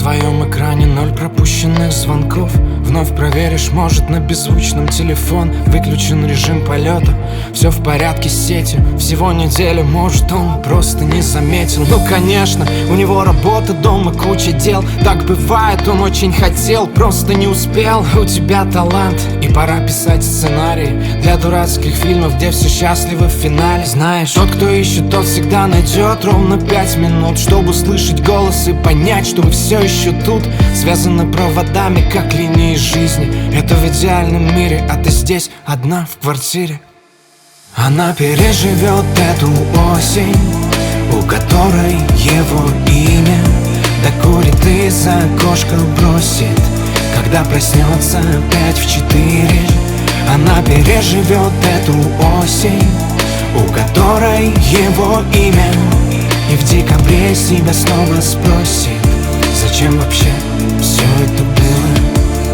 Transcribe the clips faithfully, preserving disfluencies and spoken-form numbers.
твоем экране ноль пропущенных звонков. Вновь проверишь, может, на беззвучном телефон выключен режим полета. Все в порядке с сетью, всего неделя, может, он просто не заметил. Ну, конечно, у него работа, дома, куча дел. Так бывает, он очень хотел, просто не успел. У тебя талант, и пора писать сценарий для дурацких фильмов, где все счастливы в финале. Знаешь, тот, кто ищет, тот всегда найдет ровно пять минут, чтобы услышать голос и понять, что вы все еще тут. Связаны проводами, как линии жизни. Это в идеальном мире, а ты здесь одна в квартире. Она переживет эту осень, у которой его имя. Докурит и за окошко бросит, когда проснется опять в четыре. Она переживет эту осень, у которой его имя. И в декабре себя снова спросит, зачем вообще все это было.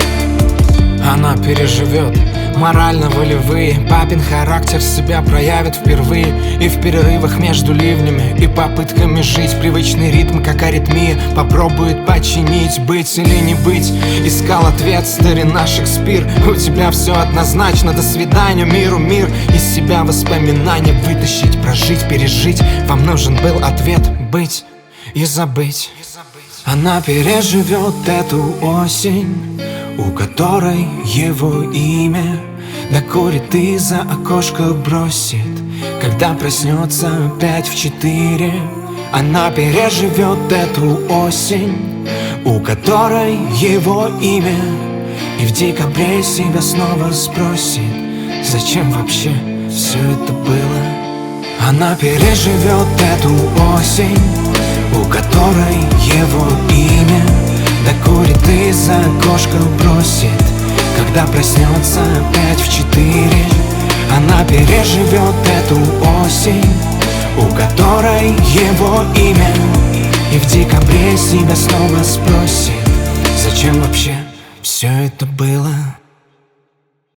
Она переживет морально-волевые, папин характер себя проявит впервые. И в перерывах между ливнями и попытками жить привычный ритм, как аритмия, попробует починить, быть или не быть. Искал ответ старина Шекспир. У тебя все однозначно, до свидания миру мир. Из себя воспоминания вытащить, прожить, пережить. Вам нужен был ответ быть и забыть. Она переживет эту осень, у которой его имя. Докурит и за окошко бросит, когда проснется опять в четыре. Она переживет эту осень, у которой его имя. И в декабре себя снова спросит, зачем вообще все это было. Она переживет эту осень, у которой его имя. Докурит и за окошко бросит, когда проснется опять в четыре. Она переживет эту осень, у которой его имя. И в декабре себя снова спросит, зачем вообще все это было.